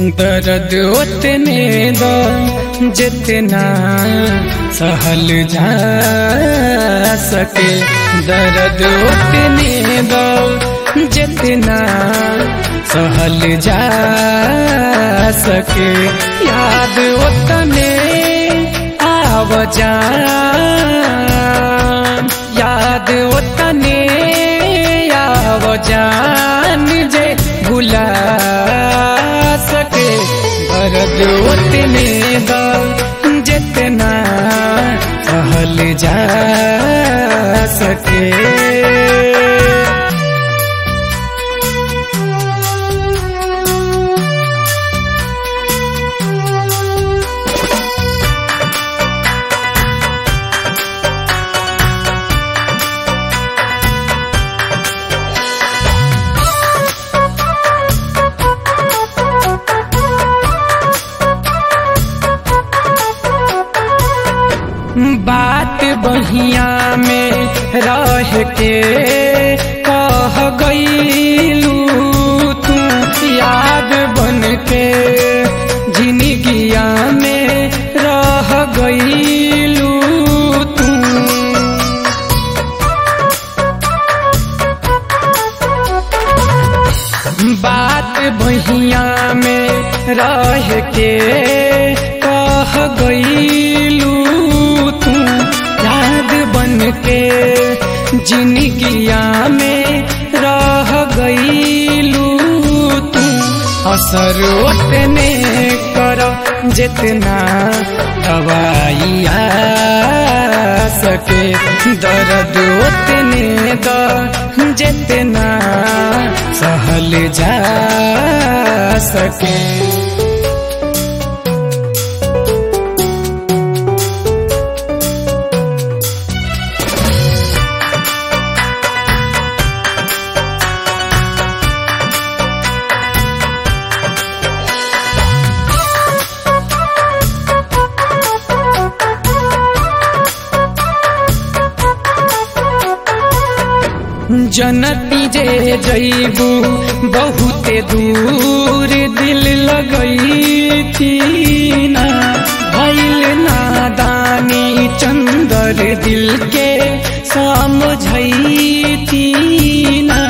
दर्द उतने दो जितना सहल जा सके, दर्द उतने दो जितना सहल जा सके, याद उतने आव जा, याद उतने आव जान जे भुला सके, दर्द उतने दो जितना सहल जा सके। बात बहिया में रह के कह गईलू तू, याद बन के जिंदगिया में रह गईलू तू। बात बहिया में रह के कह गईलू तू, याद बन के जिंदगिया में रह गईलू तू। असर उतने कर जितना दवाई आ सके, दर्द उतने दो जितना सहल जा सके। जनती जे जईबू बहुते दूर दिल लगई थी ना, भइल नादानी चंदर दिल के समझई थी ना।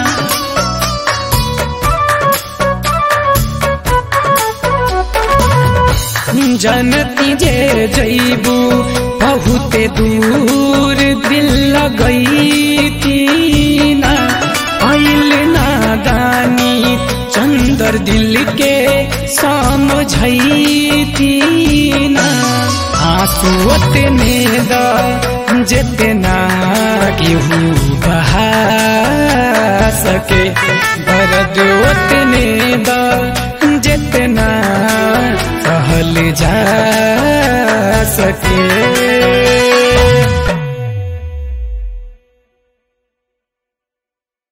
जनती जे जईबू बहुते दूर दिल लगई थी ना, भइल नादानी चंदर दिल के समझई थी ना। आंसू उतने दो जितना केहू बहा सके, दर्द उतने दो जितना सहल जा सके।